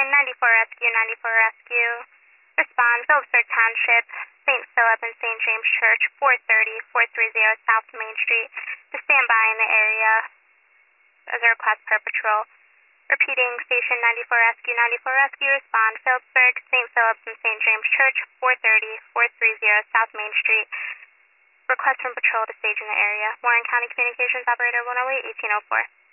94 Rescue, 94 Rescue. Respond, Phillipsburg Township, St. Philip and St. James Church, 430 South Main Street. To stand by in the area as a request per patrol. Repeating, Station 94 Rescue, 94 Rescue. Respond, Phillipsburg, St. Philip and St. James Church, 430 South Main Street. Request from patrol to stage in the area. Warren County Communications Operator 108, 1804.